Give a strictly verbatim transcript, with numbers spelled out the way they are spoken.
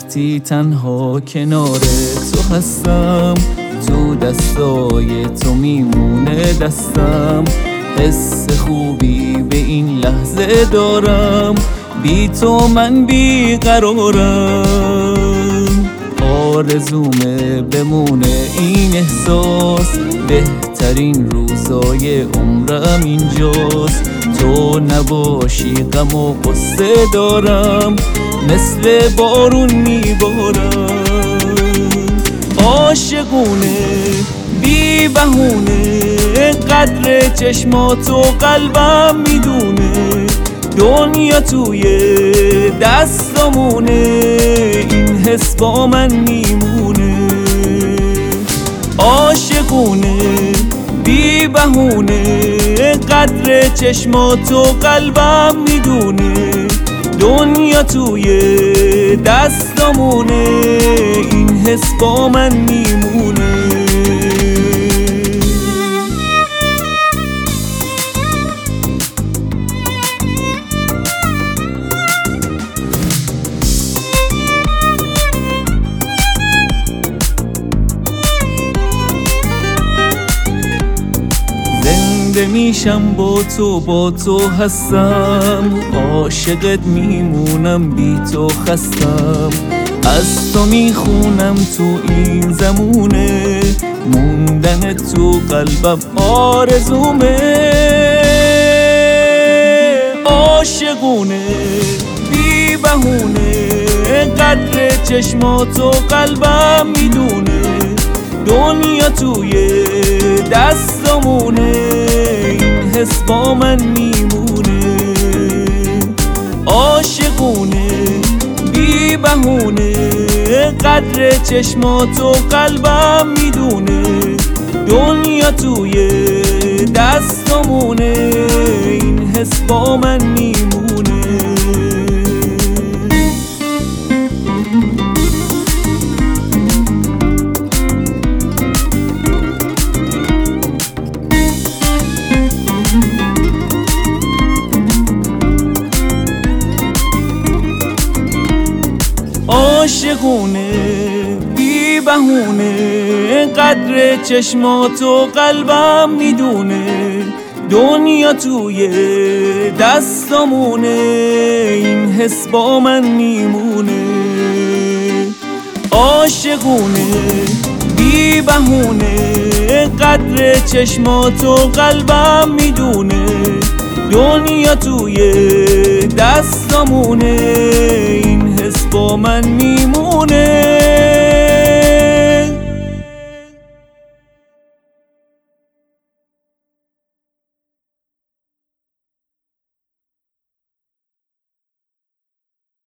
وقتی تنها کنار تو هستم، تو دستای تو میمونه دستم. حس خوبی به این لحظه دارم، بی تو من بیقرارم. آرزومه بمونه این احساس، بهترین روزای عمرم اینجاست. تو نباشی غم و قصه دارم، مثل بارون میبارم. عاشقونه بی بهونه، قدر چشماتو قلبم میدونه. دنیا توی دستامونه، این حس با من میمونه. عاشقونه بی بهونه، قدر چشماتو قلبم میدونه. دنیا توی دستامونه، این حس با من میمونه. میشم با تو، با تو هستم. عاشقت میمونم، بی تو خستم. از تو میخونم تو این زمونه، موندن تو قلبم آرزومه. عاشقونه بی بهونه، قدر چشماتو قلبم میدونه. دنیا توی دستامونه، این حس با من میمونه. عاشقونه بی بهونه، قدر چشماتو قلبم میدونه. دنیا توی دستامونه، این حس با من میمونه. عاشقونه بی بهونه، قدر چشماتو قلبم میدونه. دنیا توی دستامونه، این حس با من میمونه. عاشقونه بی بهونه، قدر چشماتو قلبم میدونه. دنیا توی دستامونه، این حس با من میمونه.